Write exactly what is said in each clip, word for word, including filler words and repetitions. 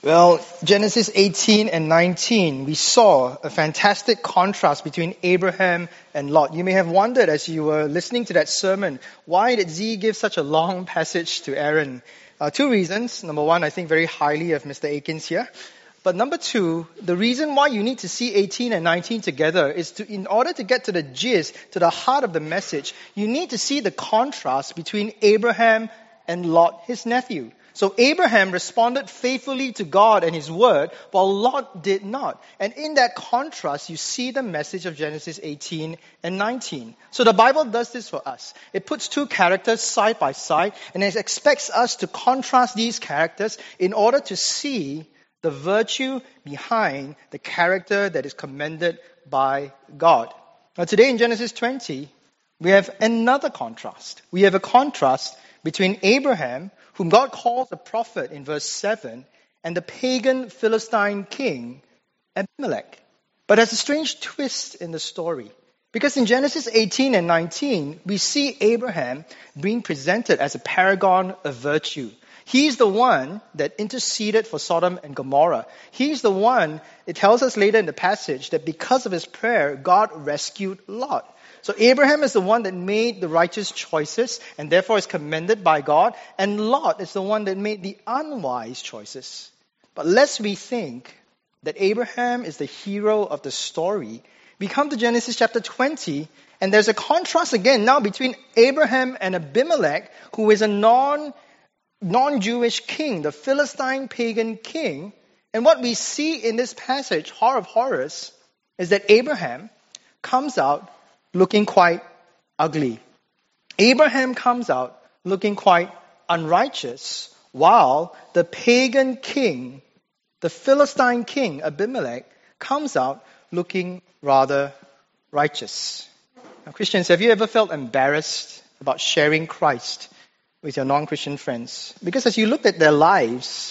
Well, Genesis eighteen and nineteen, we saw a fantastic contrast between Abraham and Lot. You may have wondered as you were listening to that sermon, why did Z give such a long passage to Aaron? Uh, two reasons. Number one, I think very highly of Mister Akins here. But number two, the reason why you need to see eighteen and nineteen together is to, in order to get to the gist, to the heart of the message, you need to see the contrast between Abraham and Lot, his nephew. So Abraham responded faithfully to God and His word, while Lot did not. And in that contrast, you see the message of Genesis eighteen and nineteen. So the Bible does this for us. It puts two characters side by side, and it expects us to contrast these characters in order to see the virtue behind the character that is commended by God. Now today in Genesis twenty, we have another contrast. We have a contrast between Abraham, whom God calls a prophet in verse seven, and the pagan Philistine king, Abimelech. But there's a strange twist in the story. Because in Genesis eighteen and nineteen, we see Abraham being presented as a paragon of virtue. He's the one that interceded for Sodom and Gomorrah. He's the one, it tells us later in the passage, that because of his prayer, God rescued Lot. So Abraham is the one that made the righteous choices and therefore is commended by God. And Lot is the one that made the unwise choices. But lest we think that Abraham is the hero of the story, we come to Genesis chapter twenty, and there's a contrast again now between Abraham and Abimelech, who is a non, non-Jewish king, the Philistine pagan king. And what we see in this passage, horror of horrors, is that Abraham comes out looking quite ugly. Abraham comes out looking quite unrighteous, while the pagan king, the Philistine king, Abimelech, comes out looking rather righteous. Now, Christians, have you ever felt embarrassed about sharing Christ with your non-Christian friends? Because as you look at their lives,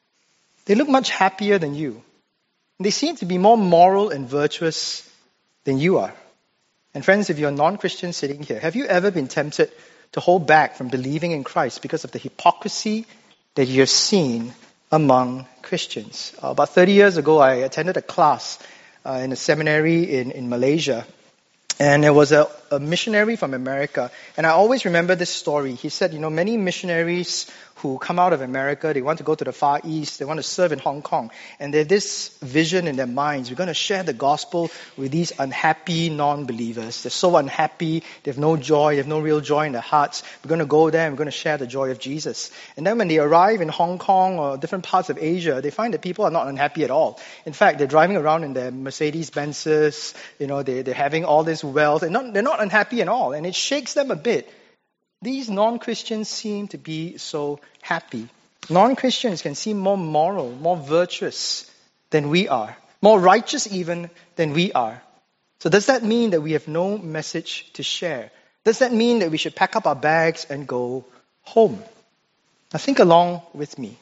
they look much happier than you. They seem to be more moral and virtuous than you are. And friends, if you're a non-Christian sitting here, have you ever been tempted to hold back from believing in Christ because of the hypocrisy that you're seeing among Christians? Uh, about thirty years ago, I attended a class uh, in a seminary in, in Malaysia. And there was a, a missionary from America. And I always remember this story. He said, you know, many missionaries who come out of America, they want to go to the Far East, they want to serve in Hong Kong. And they have this vision in their minds. We're going to share the gospel with these unhappy non-believers. They're so unhappy, they have no joy, they have no real joy in their hearts. We're going to go there and we're going to share the joy of Jesus. And then when they arrive in Hong Kong or different parts of Asia, they find that people are not unhappy at all. In fact, they're driving around in their Mercedes-Benzes, you know, they, they're having all this wealth. They're not, they're not unhappy at all. And it shakes them a bit. These non-Christians seem to be so happy. Non-Christians can seem more moral, more virtuous than we are. More righteous even than we are. So does that mean that we have no message to share? Does that mean that we should pack up our bags and go home? Now think along with me.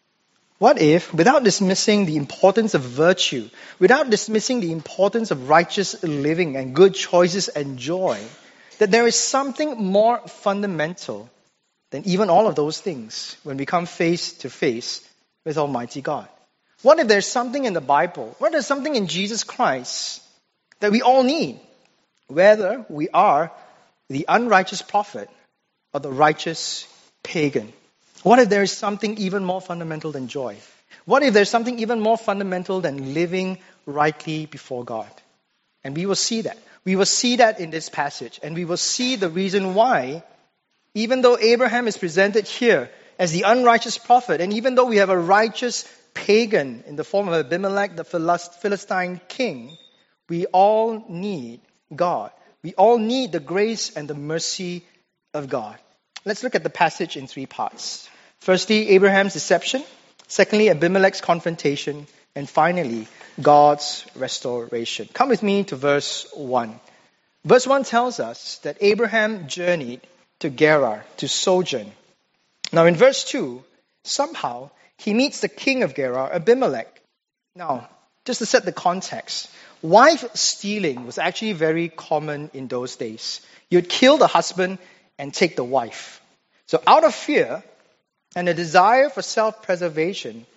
What if, without dismissing the importance of virtue, without dismissing the importance of righteous living and good choices and joy, that there is something more fundamental than even all of those things when we come face to face with Almighty God? What if there's something in the Bible, what if there's something in Jesus Christ that we all need, whether we are the unrighteous prophet or the righteous pagan? What if there is something even more fundamental than joy? What if there's something even more fundamental than living rightly before God? And we will see that. We will see that in this passage. And we will see the reason why, even though Abraham is presented here as the unrighteous prophet, and even though we have a righteous pagan in the form of Abimelech, the Philistine king, we all need God. We all need the grace and the mercy of God. Let's look at the passage in three parts. Firstly, Abraham's deception. Secondly, Abimelech's confrontation. And finally, God's restoration. Come with me to verse one. Verse one tells us that Abraham journeyed to Gerar to sojourn. Now in verse two, somehow he meets the king of Gerar, Abimelech. Now, just to set the context, wife stealing was actually very common in those days. You'd kill the husband and take the wife. So out of fear and a desire for self-preservation,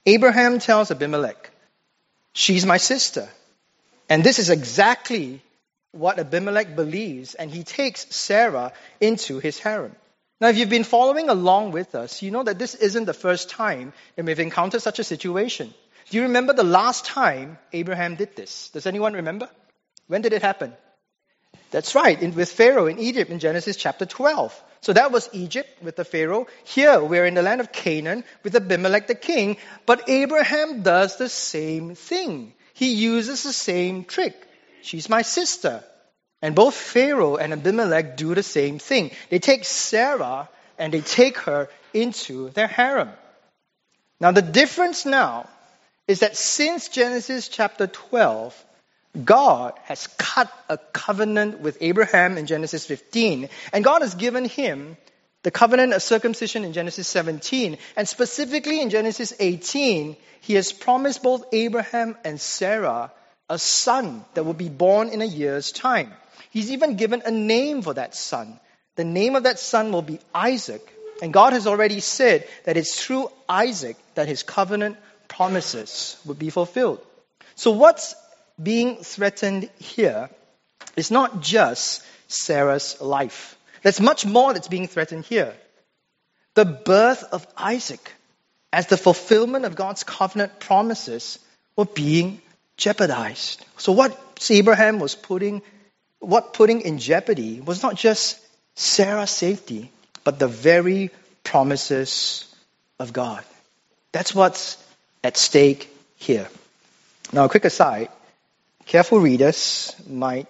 Abraham tells Abimelech, she's my sister. And this is exactly what Abimelech believes, and he takes Sarah into his harem. Now, if you've been following along with us, you know that this isn't the first time that we've encountered such a situation. Do you remember the last time Abraham did this? Does anyone remember? When did it happen? That's right, in, with Pharaoh in Egypt in Genesis chapter twelve. So that was Egypt with the Pharaoh. Here, we're in the land of Canaan with Abimelech the king. But Abraham does the same thing. He uses the same trick. She's my sister. And both Pharaoh and Abimelech do the same thing. They take Sarah and they take her into their harem. Now the difference now is that since Genesis chapter twelve, God has cut a covenant with Abraham in Genesis fifteen. And God has given him the covenant of circumcision in Genesis seventeen. And specifically in Genesis eighteen, he has promised both Abraham and Sarah a son that will be born in a year's time. He's even given a name for that son. The name of that son will be Isaac. And God has already said that it's through Isaac that his covenant promises would be fulfilled. So what's being threatened here is not just Sarah's life. There's much more that's being threatened here. The birth of Isaac as the fulfillment of God's covenant promises were being jeopardized. So what Abraham was putting, what putting in jeopardy was not just Sarah's safety, but the very promises of God. That's what's at stake here. Now, a quick aside. Careful readers might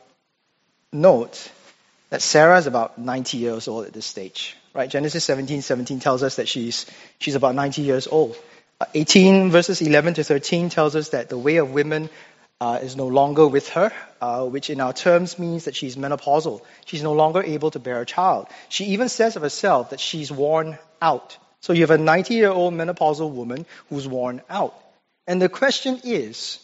note that Sarah is about ninety years old at this stage. Right? Genesis seventeen seventeen tells us that she's she's about ninety years old. Uh, eighteen verses eleven to thirteen tells us that the way of women uh, is no longer with her, uh, which in our terms means that she's menopausal. She's no longer able to bear a child. She even says of herself that she's worn out. So you have a ninety-year-old menopausal woman who's worn out. And the question is,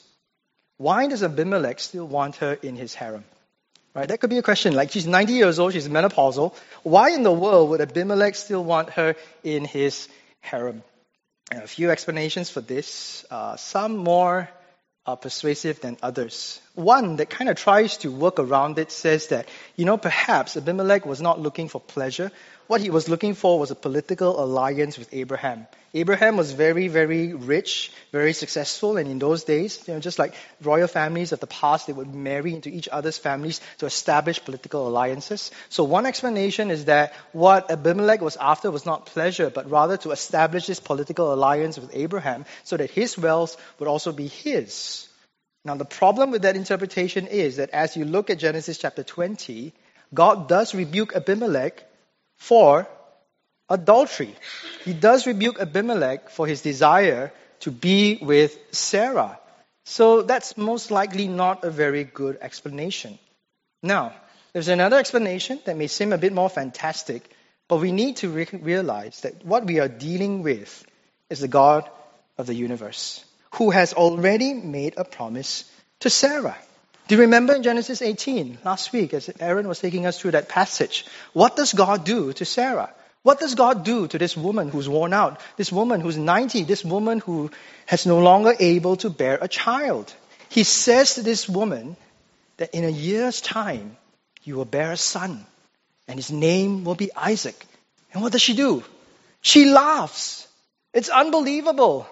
why does Abimelech still want her in his harem? Right? That could be a question. Like, she's ninety years old, she's menopausal. Why in the world would Abimelech still want her in his harem? And a few explanations for this. Uh, some more uh, persuasive than others. One that kind of tries to work around it says that, you know, perhaps Abimelech was not looking for pleasure. What he was looking for was a political alliance with Abraham. Abraham was very, very rich, very successful, and in those days, you know, just like royal families of the past, they would marry into each other's families to establish political alliances. So one explanation is that what Abimelech was after was not pleasure, but rather to establish this political alliance with Abraham so that his wealth would also be his. Now the problem with that interpretation is that as you look at Genesis chapter twenty, God does rebuke Abimelech for adultery. He does rebuke Abimelech for his desire to be with Sarah. So that's most likely not a very good explanation. Now, there's another explanation that may seem a bit more fantastic, but we need to re- realize that what we are dealing with is the God of the universe, who has already made a promise to Sarah. Do you remember in Genesis eighteen, last week, as Aaron was taking us through that passage, what does God do to Sarah? What does God do to this woman who's worn out, this woman who's ninety, this woman who has no longer able to bear a child? He says to this woman that in a year's time, you will bear a son, and his name will be Isaac. And what does she do? She laughs. It's unbelievable.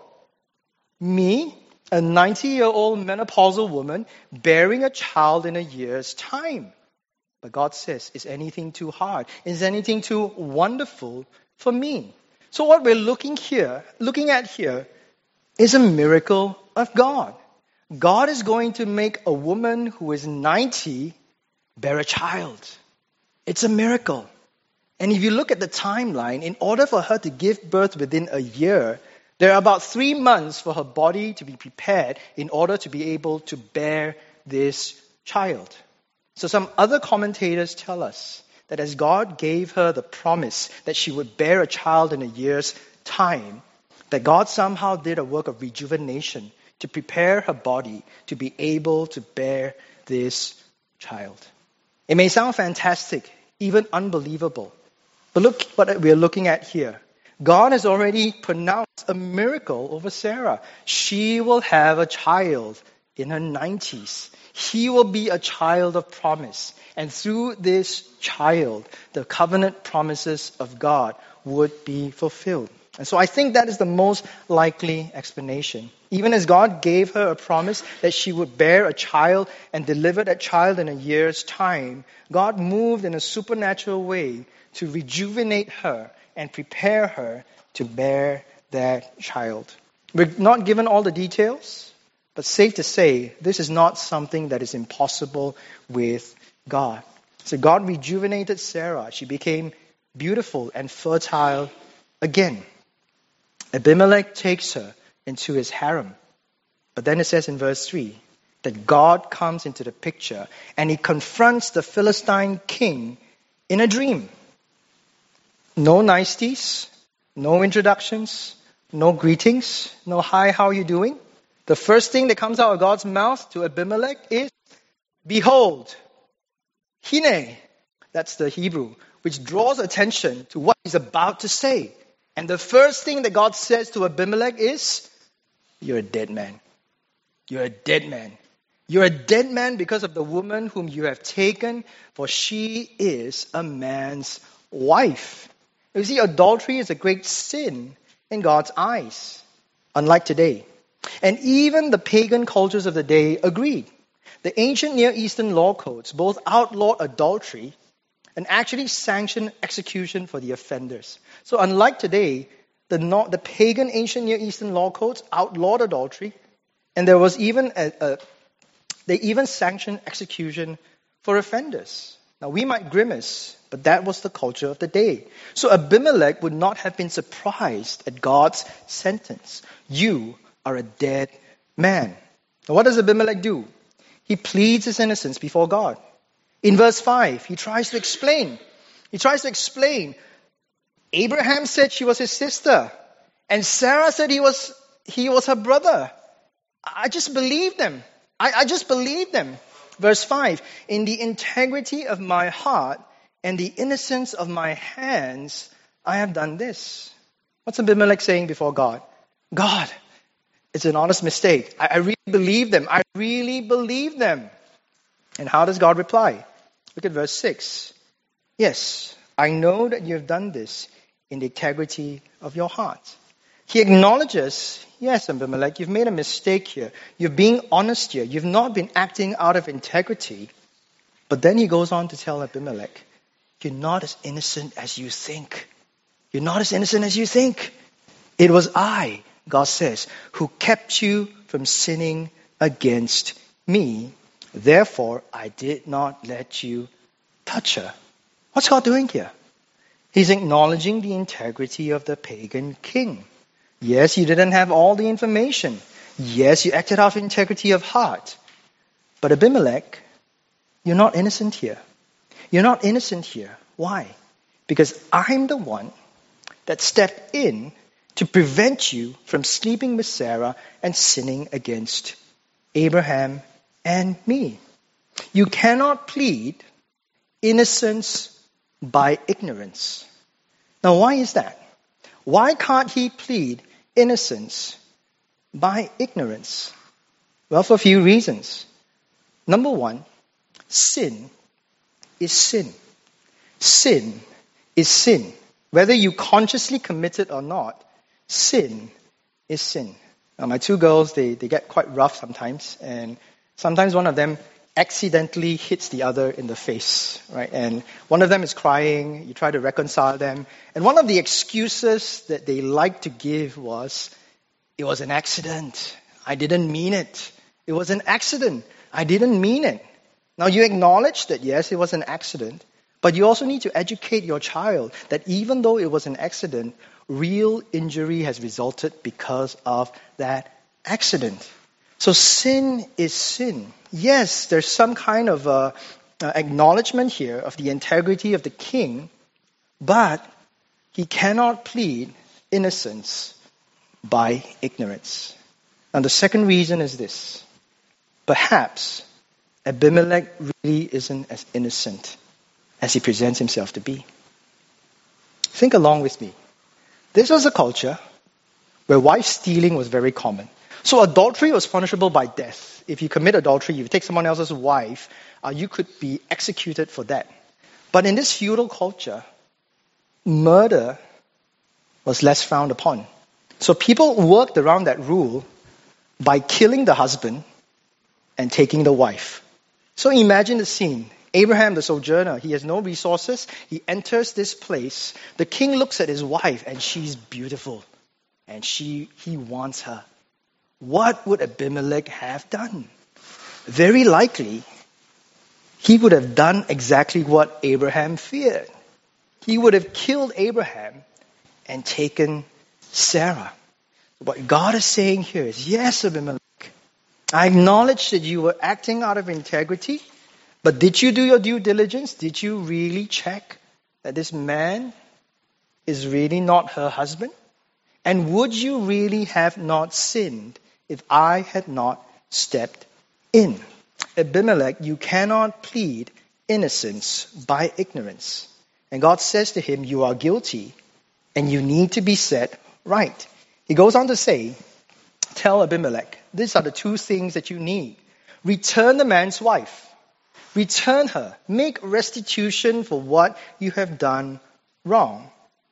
Me, a ninety-year-old menopausal woman, bearing a child in a year's time. But God says, is anything too hard? Is anything too wonderful for me? So what we're looking here, looking at here, is a miracle of God. God is going to make a woman who is ninety bear a child. It's a miracle. And if you look at the timeline, in order for her to give birth within a year, there are about three months for her body to be prepared in order to be able to bear this child. So some other commentators tell us that as God gave her the promise that she would bear a child in a year's time, that God somehow did a work of rejuvenation to prepare her body to be able to bear this child. It may sound fantastic, even unbelievable, but look what we're looking at here. God has already pronounced a miracle over Sarah. She will have a child in her nineties. He will be a child of promise. And through this child, the covenant promises of God would be fulfilled. And so I think that is the most likely explanation. Even as God gave her a promise that she would bear a child and deliver that child in a year's time, God moved in a supernatural way to rejuvenate her and prepare her to bear that child. We're not given all the details, but safe to say, this is not something that is impossible with God. So God rejuvenated Sarah. She became beautiful and fertile again. Abimelech takes her into his harem. But then it says in verse three that God comes into the picture and he confronts the Philistine king in a dream. No niceties, no introductions, no greetings, no hi, how are you doing? The first thing that comes out of God's mouth to Abimelech is, behold, hine. That's the Hebrew, which draws attention to what he's about to say. And the first thing that God says to Abimelech is, you're a dead man. You're a dead man. You're a dead man because of the woman whom you have taken, for she is a man's wife. You see, adultery is a great sin in God's eyes, unlike today. And even the pagan cultures of the day agreed. The ancient Near Eastern law codes both outlawed adultery and actually sanctioned execution for the offenders. So unlike today, the, the pagan ancient Near Eastern law codes outlawed adultery, and there was even a, a they even sanctioned execution for offenders. Now we might grimace, but that was the culture of the day. So Abimelech would not have been surprised at God's sentence. You are a dead man. Now what does Abimelech do? He pleads his innocence before God. In verse five, he tries to explain. He tries to explain. Abraham said she was his sister, and Sarah said he was he was her brother. I just believed them. I, I just believed them. Verse five, in the integrity of my heart and the innocence of my hands, I have done this. What's Abimelech saying before God? God, it's an honest mistake. I, I really believe them. I really believe them. And how does God reply? Look at verse six. Yes, I know that you have done this in the integrity of your heart. He acknowledges, yes, Abimelech, you've made a mistake here. You're being honest here. You've not been acting out of integrity. But then he goes on to tell Abimelech, you're not as innocent as you think. You're not as innocent as you think. It was I, God says, who kept you from sinning against me. Therefore, I did not let you touch her. What's God doing here? He's acknowledging the integrity of the pagan king. Yes, you didn't have all the information. Yes, you acted out of integrity of heart. But Abimelech, you're not innocent here. You're not innocent here. Why? Because I'm the one that stepped in to prevent you from sleeping with Sarah and sinning against Abraham and me. You cannot plead innocence by ignorance. Now, why is that? Why can't he plead innocence by ignorance? Well, for a few reasons. Number one, sin is sin. Sin is sin. Whether you consciously commit it or not, sin is sin. Now, my two girls, they, they get quite rough sometimes, and sometimes one of them accidentally hits the other in the face, right? And one of them is crying, you try to reconcile them. And one of the excuses that they like to give was, it was an accident. I didn't mean it. It was an accident. I didn't mean it. Now you acknowledge that yes, it was an accident, but you also need to educate your child that even though it was an accident, real injury has resulted because of that accident. So sin is sin. Yes, there's some kind of uh, uh, acknowledgement here of the integrity of the king, but he cannot plead innocence by ignorance. And the second reason is this. Perhaps Abimelech really isn't as innocent as he presents himself to be. Think along with me. This was a culture where wife stealing was very common. So adultery was punishable by death. If you commit adultery, if you take someone else's wife, uh, you could be executed for that. But in this feudal culture, murder was less frowned upon. So people worked around that rule by killing the husband and taking the wife. So imagine the scene. Abraham, the sojourner, he has no resources. He enters this place. The king looks at his wife and she's beautiful. And she, he wants her. What would Abimelech have done? Very likely, he would have done exactly what Abraham feared. He would have killed Abraham and taken Sarah. What God is saying here is, yes, Abimelech, I acknowledge that you were acting out of integrity, but did you do your due diligence? Did you really check that this man is really not her husband? And would you really have not sinned if I had not stepped in? Abimelech, you cannot plead innocence by ignorance. And God says to him, you are guilty and you need to be set right. He goes on to say, tell Abimelech, these are the two things that you need. Return the man's wife. Return her. Make restitution for what you have done wrong.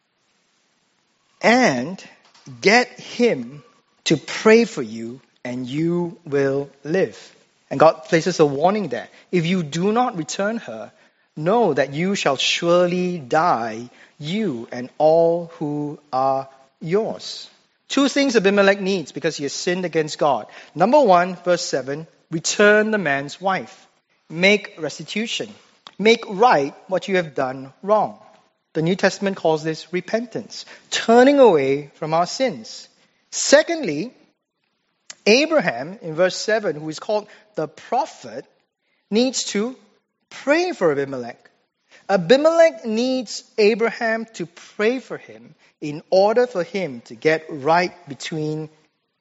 And get him to pray for you and you will live. And God places a warning there. If you do not return her, know that you shall surely die, you and all who are yours. Two things Abimelech needs because he has sinned against God. Number one, verse seven, return the man's wife. Make restitution. Make right what you have done wrong. The New Testament calls this repentance, turning away from our sins. Secondly, Abraham, in verse seven, who is called the prophet, needs to pray for Abimelech. Abimelech needs Abraham to pray for him in order for him to get right between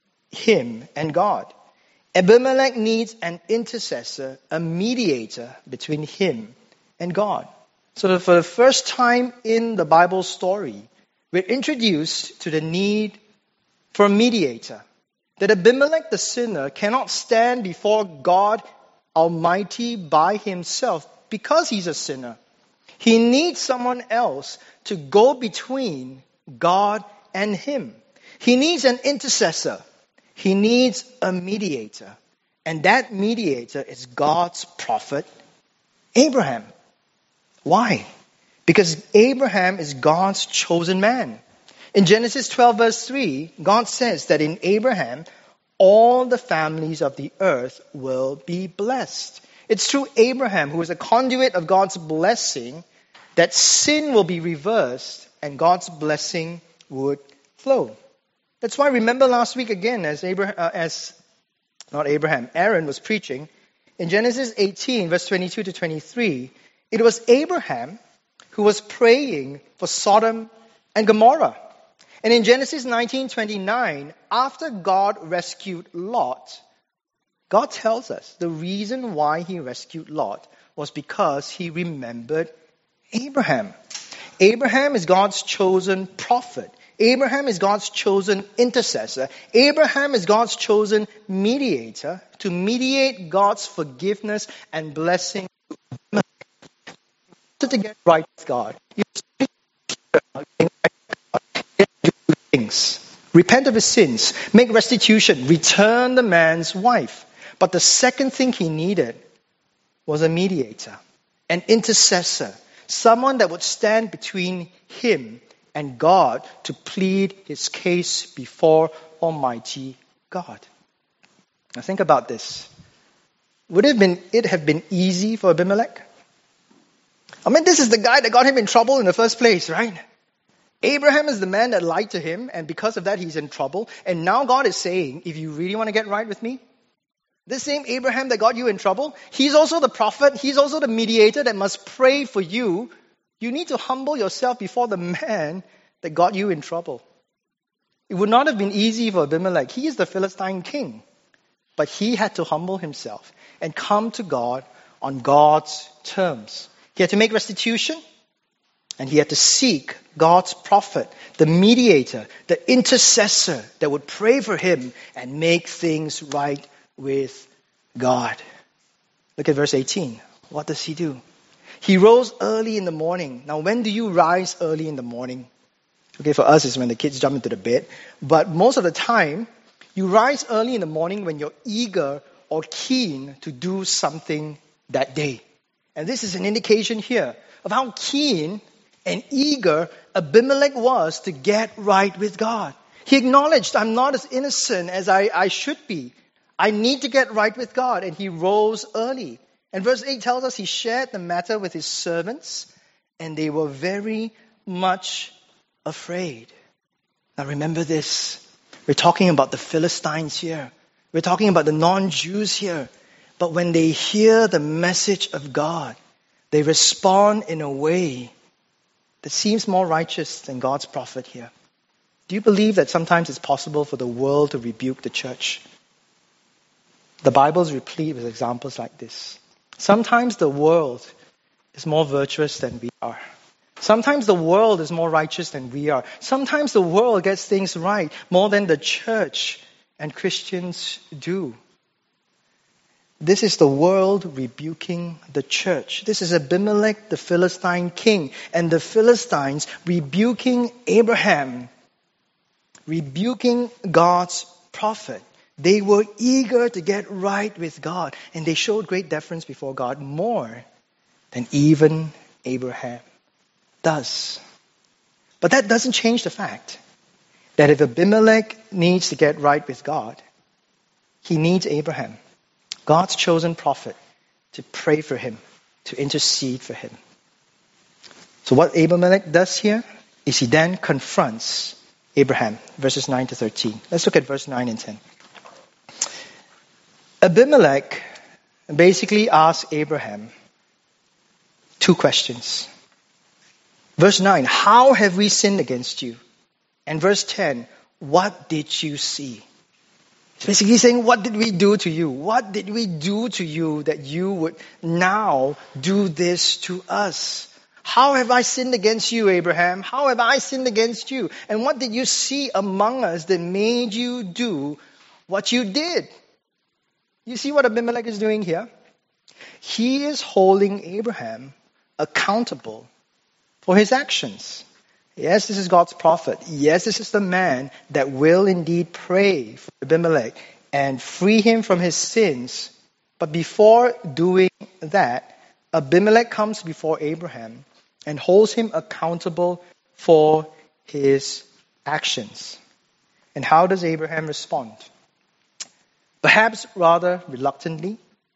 him and God. Abimelech needs an intercessor, a mediator between him and God. So for the first time in the Bible story, we're introduced to the need for a mediator. That Abimelech the sinner cannot stand before God Almighty by himself because he's a sinner. He needs someone else to go between God and him. He needs an intercessor. He needs a mediator. And that mediator is God's prophet, Abraham. Why? Because Abraham is God's chosen man. In Genesis twelve verse three, God says that in Abraham, all the families of the earth will be blessed. It's through Abraham, who is a conduit of God's blessing, that sin will be reversed and God's blessing would flow. That's why, remember last week again, as Abraham, uh, as not Abraham, Aaron was preaching, in Genesis eighteen, verse twenty-two to twenty-three, it was Abraham who was praying for Sodom and Gomorrah. And in Genesis nineteen twenty-nine, after God rescued Lot, God tells us the reason why he rescued Lot was because he remembered Abraham. Abraham is God's chosen prophet. Abraham is God's chosen intercessor. Abraham is God's chosen mediator to mediate God's forgiveness and blessing to get right with God. Things. Repent of his sins, make restitution, return the man's wife. But the second thing he needed was a mediator, an intercessor, someone that would stand between him and God to plead his case before Almighty God. Now think about this. Would it have been, it have been easy for Abimelech? I mean, this is the guy that got him in trouble in the first place, right? Abraham is the man that lied to him, and because of that, he's in trouble. And now God is saying, if you really want to get right with me, this same Abraham that got you in trouble, he's also the prophet, he's also the mediator that must pray for you. You need to humble yourself before the man that got you in trouble. It would not have been easy for Abimelech. He is the Philistine king. But he had to humble himself and come to God on God's terms. He had to make restitution. And he had to seek God's prophet, the mediator, the intercessor that would pray for him and make things right with God. Look at verse eighteen. What does he do? He rose early in the morning. Now, when do you rise early in the morning? Okay, for us, it's when the kids jump into the bed. But most of the time, you rise early in the morning when you're eager or keen to do something that day. And this is an indication here of how keen and eager Abimelech was to get right with God. He acknowledged, I'm not as innocent as I, I should be. I need to get right with God. And he rose early. And verse eight tells us he shared the matter with his servants, and they were very much afraid. Now remember this. We're talking about the Philistines here. We're talking about the non-Jews here. But when they hear the message of God, they respond in a way that seems more righteous than God's prophet here. Do you believe that sometimes it's possible for the world to rebuke the church? The Bible is replete with examples like this. Sometimes the world is more virtuous than we are. Sometimes the world is more righteous than we are. Sometimes the world gets things right more than the church and Christians do. This is the world rebuking the church. This is Abimelech, the Philistine king, and the Philistines rebuking Abraham, rebuking God's prophet. They were eager to get right with God, and they showed great deference before God more than even Abraham does. But that doesn't change the fact that if Abimelech needs to get right with God, he needs Abraham, God's chosen prophet, to pray for him, to intercede for him. So what Abimelech does here is he then confronts Abraham, verses nine to thirteen. Let's look at verse nine and ten. Abimelech basically asks Abraham two questions. Verse nine, how have we sinned against you? And verse ten, what did you see? It's basically saying, what did we do to you? What did we do to you that you would now do this to us? How have I sinned against you, Abraham? How have I sinned against you? And what did you see among us that made you do what you did? You see what Abimelech is doing here? He is holding Abraham accountable for his actions. Yes, this is God's prophet. Yes, this is the man that will indeed pray for Abimelech and free him from his sins. But before doing that, Abimelech comes before Abraham and holds him accountable for his actions. And how does Abraham respond? Perhaps rather reluctantly,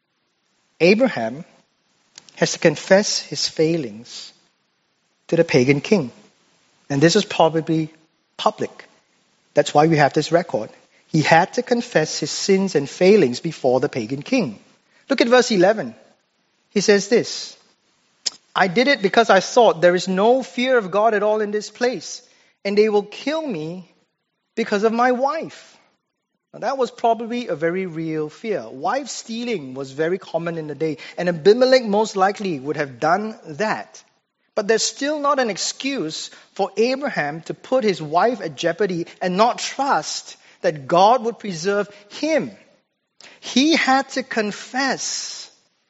Abraham has to confess his failings to the pagan king. And this is probably public. That's why we have this record. He had to confess his sins and failings before the pagan king. Look at verse eleven. He says this, I did it because I thought there is no fear of God at all in this place, and they will kill me because of my wife. Now, that was probably a very real fear. Wife stealing was very common in the day, and Abimelech most likely would have done that. But there's still not an excuse for Abraham to put his wife at jeopardy and not trust that God would preserve him. He had to confess,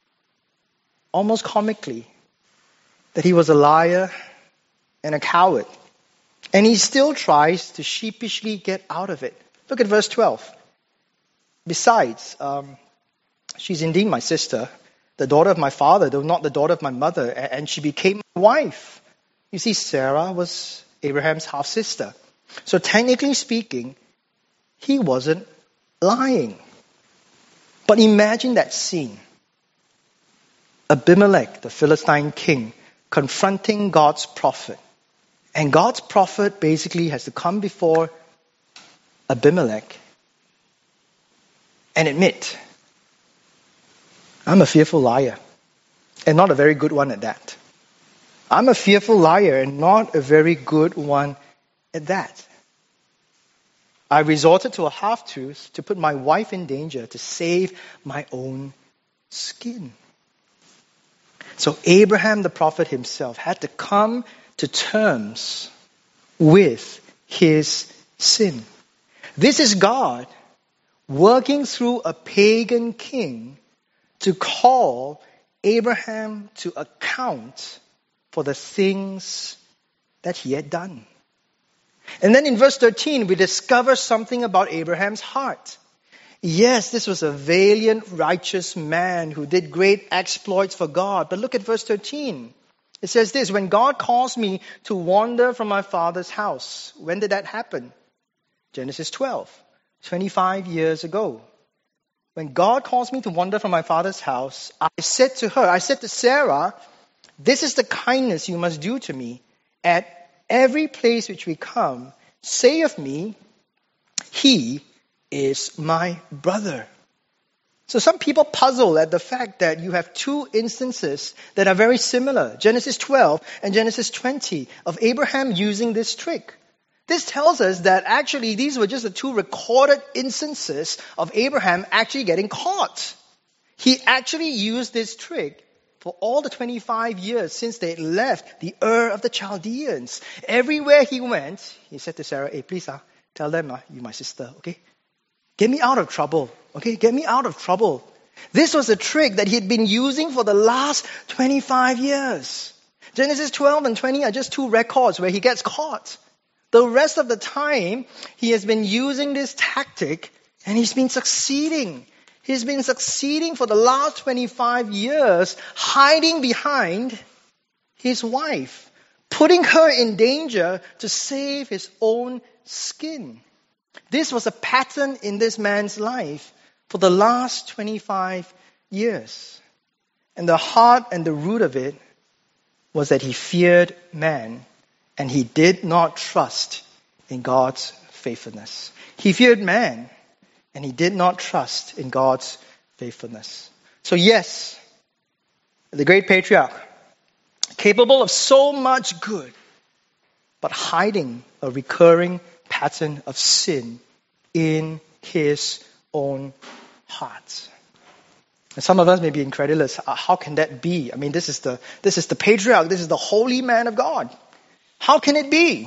almost comically, that he was a liar and a coward. And he still tries to sheepishly get out of it. Look at verse twelve. Besides, um, she's indeed my sister, the daughter of my father, though not the daughter of my mother, and she became my wife. You see, Sarah was Abraham's half-sister. So technically speaking, he wasn't lying. But imagine that scene. Abimelech, the Philistine king, confronting God's prophet. And God's prophet basically has to come before Abimelech and admit, I'm a fearful liar, and not a very good one at that. I'm a fearful liar, and not a very good one at that. I resorted to a half-truth to put my wife in danger, to save my own skin. So Abraham, the prophet himself, had to come to terms with his sin. This is God working through a pagan king to call Abraham to account for the things that he had done. And then in verse thirteen, we discover something about Abraham's heart. Yes, this was a valiant, righteous man who did great exploits for God. But look at verse thirteen. It says this, when God caused me to wander from my father's house. When did that happen? Genesis twelve, twenty-five years ago. When God caused me to wander from my father's house, I said to her, I said to Sarah, this is the kindness you must do to me. At every place which we come, say of me, he is my brother. So some people puzzle at the fact that you have two instances that are very similar, Genesis twelve and Genesis twenty, of Abraham using this trick. This tells us that actually these were just the two recorded instances of Abraham actually getting caught. He actually used this trick for all the twenty-five years since they left the Ur of the Chaldeans. Everywhere he went, he said to Sarah, hey, please, uh, tell them uh, you're my sister, okay? Get me out of trouble, okay? Get me out of trouble. This was a trick that he'd been using for the last twenty-five years. Genesis twelve and twenty are just two records where he gets caught. The rest of the time, he has been using this tactic and he's been succeeding. He's been succeeding for the last twenty-five years, hiding behind his wife, putting her in danger to save his own skin. This was a pattern in this man's life for the last twenty-five years. And the heart and the root of it was that he feared man and he did not trust in God's faithfulness. He feared man and he did not trust in God's faithfulness. So yes, the great patriarch, capable of so much good, but hiding a recurring pattern of sin in his own heart. And some of us may be incredulous. How can that be? I mean, this is the this is the patriarch. This is the holy man of God. How can it be?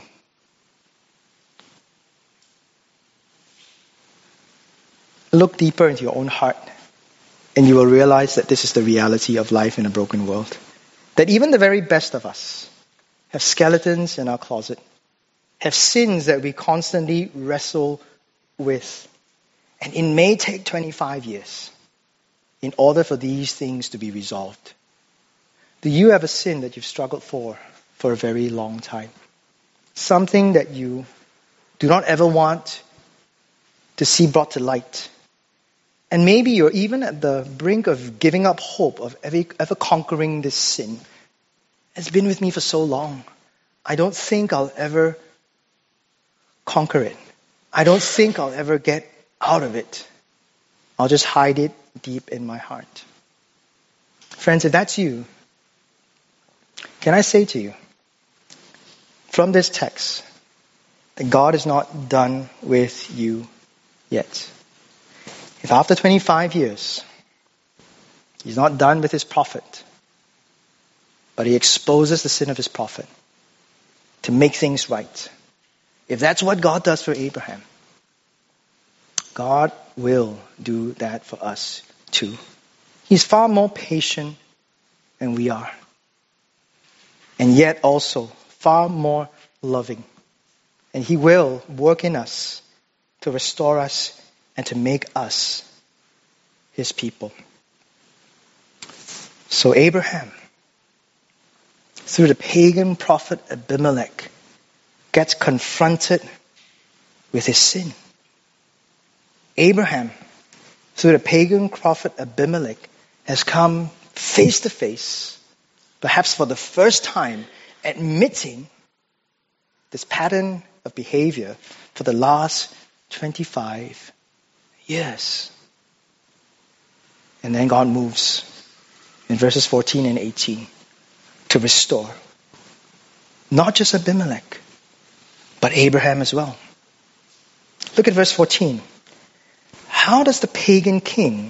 Look deeper into your own heart, and you will realize that this is the reality of life in a broken world. That even the very best of us have skeletons in our closet, have sins that we constantly wrestle with. And it may take twenty-five years in order for these things to be resolved. Do you have a sin that you've struggled for for a very long time? Something that you do not ever want to see brought to light. And maybe you're even at the brink of giving up hope of ever, ever conquering this sin. It's been with me for so long. I don't think I'll ever conquer it. I don't think I'll ever get out of it. I'll just hide it deep in my heart. Friends, if that's you, can I say to you, from this text, that God is not done with you yet. If after twenty-five years, he's not done with his prophet, but he exposes the sin of his prophet to make things right. If that's what God does for Abraham, God will do that for us too. He's far more patient than we are. And yet also far more loving. And he will work in us to restore us and to make us his people. So Abraham, through the pagan prophet Abimelech, gets confronted with his sin. Abraham, through the pagan prophet Abimelech, has come face to face, perhaps for the first time, admitting this pattern of behavior for the last twenty-five years. And then God moves in verses fourteen and eighteen to restore not just Abimelech, but Abraham as well. Look at verse fourteen. How does the pagan king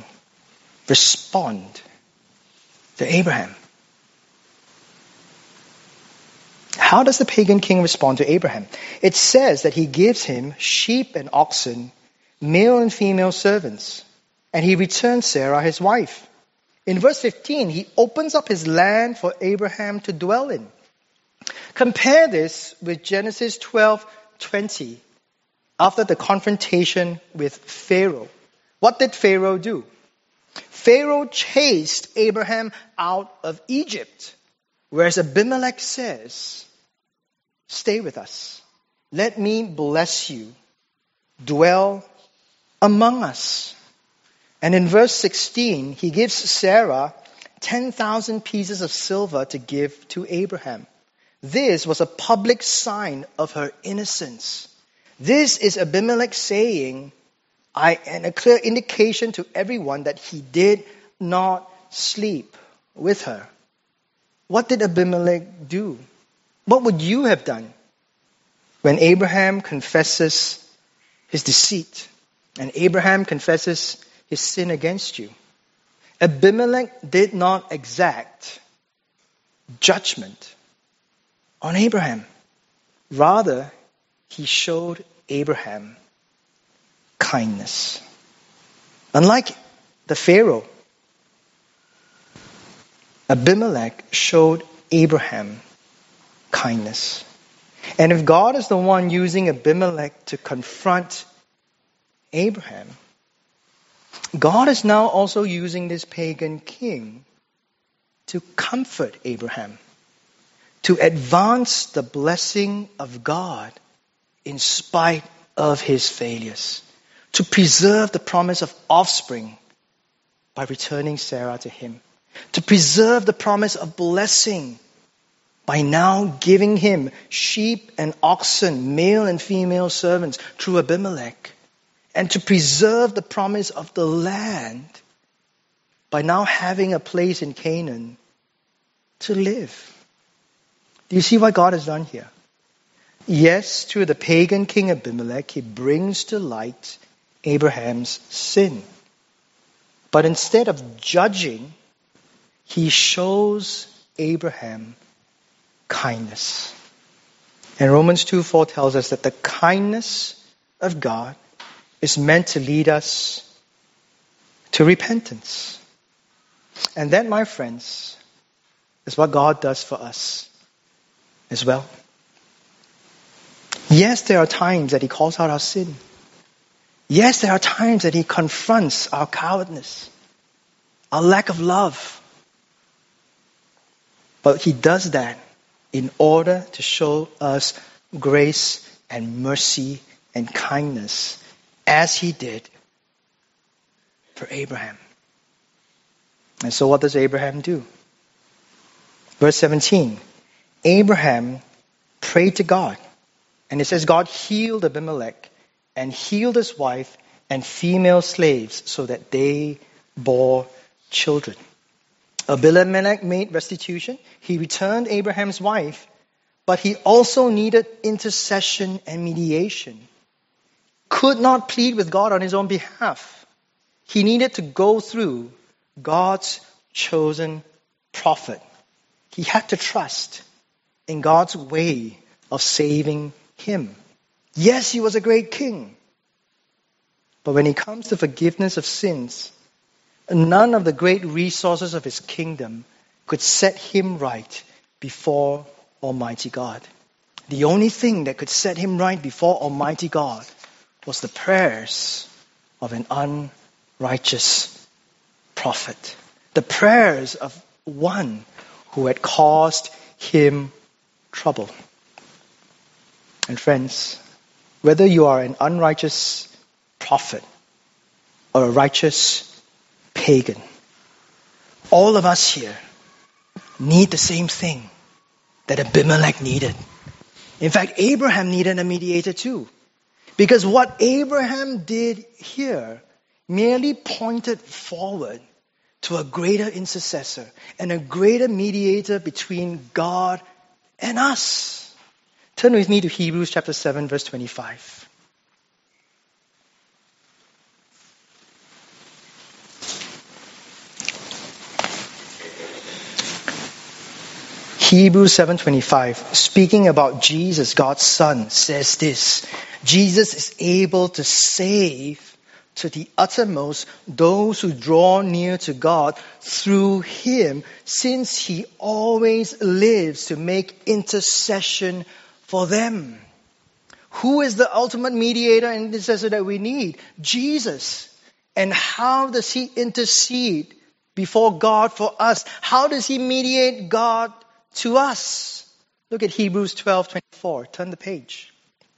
respond to Abraham? How does the pagan king respond to Abraham? It says that he gives him sheep and oxen, male and female servants, and he returns Sarah, his wife. In verse fifteen, he opens up his land for Abraham to dwell in. Compare this with Genesis twelve twenty, after the confrontation with Pharaoh. What did Pharaoh do? Pharaoh chased Abraham out of Egypt, whereas Abimelech says, stay with us. Let me bless you. Dwell among us. And in verse sixteen, he gives Sarah ten thousand pieces of silver to give to Abraham. This was a public sign of her innocence. This is Abimelech saying, I, and a clear indication to everyone that he did not sleep with her. What did Abimelech do? What would you have done when Abraham confesses his deceit and Abraham confesses his sin against you? Abimelech did not exact judgment on Abraham. Rather, he showed Abraham kindness. Unlike the Pharaoh, Abimelech showed Abraham kindness. And if God is the one using Abimelech to confront Abraham, God is now also using this pagan king to comfort Abraham, to advance the blessing of God in spite of his failures, to preserve the promise of offspring by returning Sarah to him, to preserve the promise of blessing by now giving him sheep and oxen, male and female servants through Abimelech, and to preserve the promise of the land by now having a place in Canaan to live. Do you see what God has done here? Yes, through the pagan king Abimelech, he brings to light Abraham's sin. But instead of judging, he shows Abraham kindness. And Romans two four tells us that the kindness of God is meant to lead us to repentance. And that, my friends, is what God does for us as well. Yes, there are times that he calls out our sin. Yes, there are times that he confronts our cowardness, our lack of love. But he does that in order to show us grace and mercy and kindness, as he did for Abraham. And so what does Abraham do? Verse seventeen, Abraham prayed to God. And it says God healed Abimelech and healed his wife and female slaves so that they bore children. Abimelech made restitution. He returned Abraham's wife, but he also needed intercession and mediation. Could not plead with God on his own behalf. He needed to go through God's chosen prophet. He had to trust in God's way of saving him. Yes, he was a great king. But when it comes to forgiveness of sins, none of the great resources of his kingdom could set him right before Almighty God. The only thing that could set him right before Almighty God was the prayers of an unrighteous prophet. The prayers of one who had caused him trouble. And friends, whether you are an unrighteous prophet or a righteous pagan, all of us here need the same thing that Abimelech needed. In fact, Abraham needed a mediator too. Because what Abraham did here merely pointed forward to a greater intercessor and a greater mediator between God and us. Turn with me to Hebrews chapter seven, verse twenty-five. Hebrews seven twenty-five, speaking about Jesus, God's Son, says this: Jesus is able to save to the uttermost those who draw near to God through him, since he always lives to make intercession for them. Who is the ultimate mediator and intercessor that we need? Jesus. And how does he intercede before God for us? How does he mediate God to us? Look at Hebrews twelve twenty-four. Turn the page.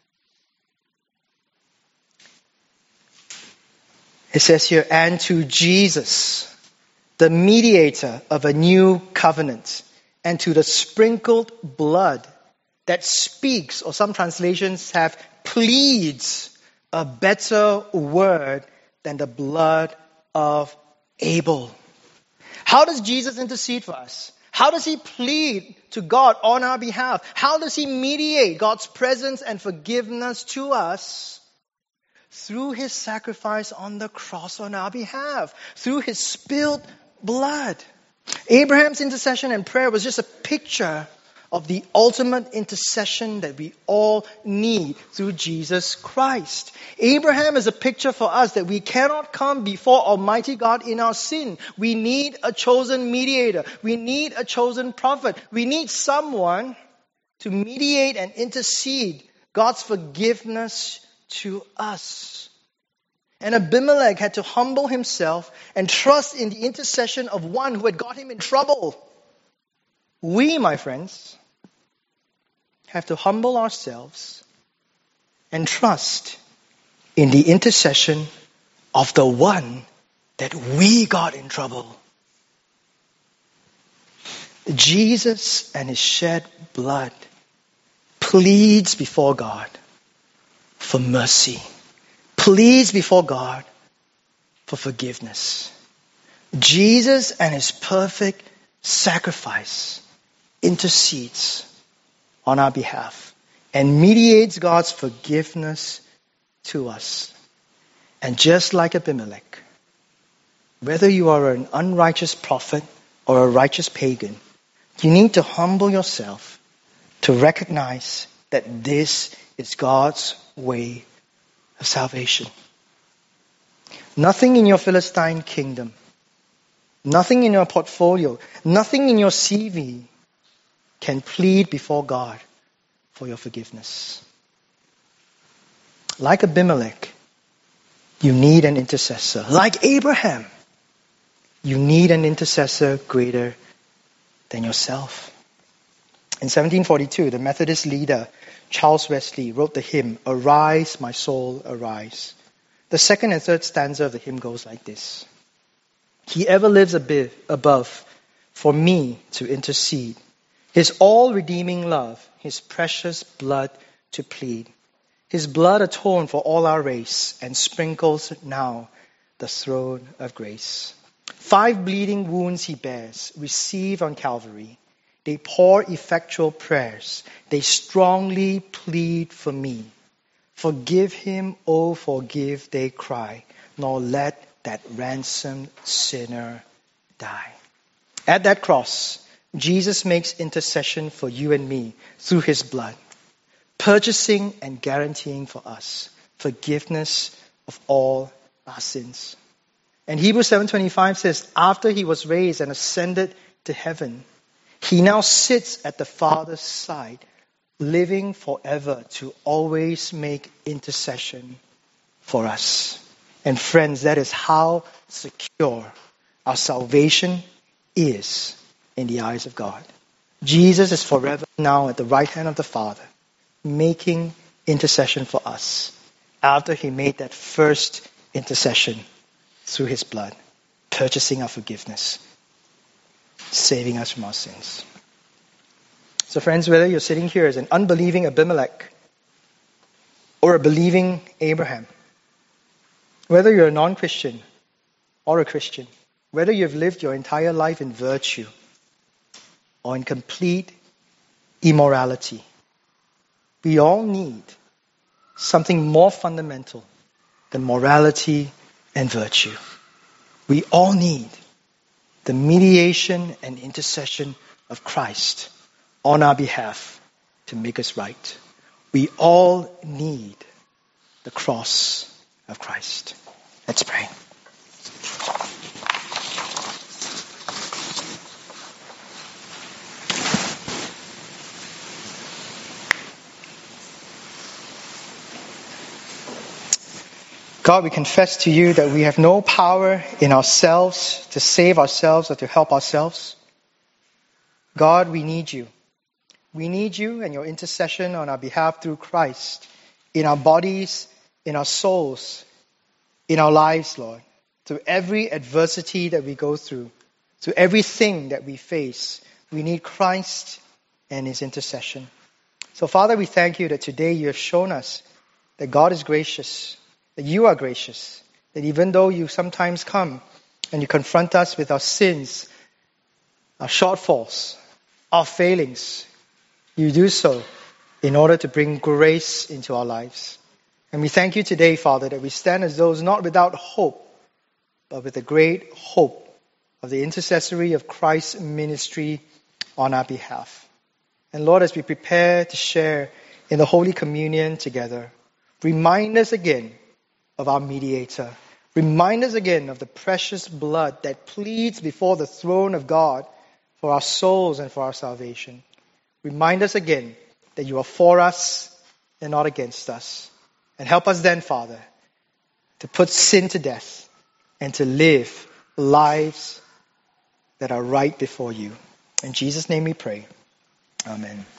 It says here, and to Jesus, the mediator of a new covenant, and to the sprinkled blood that speaks, or some translations have pleads, a better word than the blood of Abel. How does Jesus intercede for us? How does he plead to God on our behalf? How does he mediate God's presence and forgiveness to us? Through his sacrifice on the cross on our behalf. Through his spilled blood. Abraham's intercession and prayer was just a picture of the ultimate intercession that we all need through Jesus Christ. Abraham is a picture for us that we cannot come before Almighty God in our sin. We need a chosen mediator. We need a chosen prophet. We need someone to mediate and intercede God's forgiveness to us. And Abimelech had to humble himself and trust in the intercession of one who had got him in trouble. We, my friends, have to humble ourselves and trust in the intercession of the one that we got in trouble. Jesus and his shed blood pleads before God for mercy. Pleads before God for forgiveness. Jesus and his perfect sacrifice intercedes on our behalf and mediates God's forgiveness to us. And just like Abimelech, whether you are an unrighteous prophet or a righteous pagan, you need to humble yourself to recognize that this is God's way of salvation. Nothing in your Philistine kingdom, nothing in your portfolio, nothing in your C V can plead before God for your forgiveness. Like Abimelech, you need an intercessor. Like Abraham, you need an intercessor greater than yourself. In seventeen forty-two, the Methodist leader Charles Wesley wrote the hymn, "Arise, my soul, arise." The second and third stanza of the hymn goes like this: He ever lives above for me to intercede. His all-redeeming love, his precious blood to plead. His blood atoned for all our race and sprinkles now the throne of grace. Five bleeding wounds he bears, receive on Calvary. They pour effectual prayers. They strongly plead for me. Forgive him, oh forgive, they cry, nor let that ransomed sinner die. At that cross, Jesus makes intercession for you and me through his blood, purchasing and guaranteeing for us forgiveness of all our sins. And Hebrews seven twenty-five says, after he was raised and ascended to heaven, he now sits at the Father's side, living forever to always make intercession for us. And friends, that is how secure our salvation is in the eyes of God. Jesus is forever now at the right hand of the Father, making intercession for us after he made that first intercession through his blood, purchasing our forgiveness, saving us from our sins. So friends, whether you're sitting here as an unbelieving Abimelech or a believing Abraham, whether you're a non-Christian or a Christian, whether you've lived your entire life in virtue or in complete immorality, we all need something more fundamental than morality and virtue. We all need the mediation and intercession of Christ, on our behalf to make us right. We all need the cross of Christ. Let's pray. God, we confess to you that we have no power in ourselves to save ourselves or to help ourselves. God, we need you. We need you and your intercession on our behalf through Christ, in our bodies, in our souls, in our lives, Lord. Through every adversity that we go through, through everything that we face, we need Christ and his intercession. So, Father, we thank you that today you have shown us that God is gracious, that you are gracious, that even though you sometimes come and you confront us with our sins, our shortfalls, our failings, you do so in order to bring grace into our lives. And we thank you today, Father, that we stand as those not without hope, but with the great hope of the intercessory of Christ's ministry on our behalf. And Lord, as we prepare to share in the Holy Communion together, remind us again of our mediator. Remind us again of the precious blood that pleads before the throne of God for our souls and for our salvation. Remind us again that you are for us and not against us. And help us then, Father, to put sin to death and to live lives that are right before you. In Jesus' name we pray. Amen.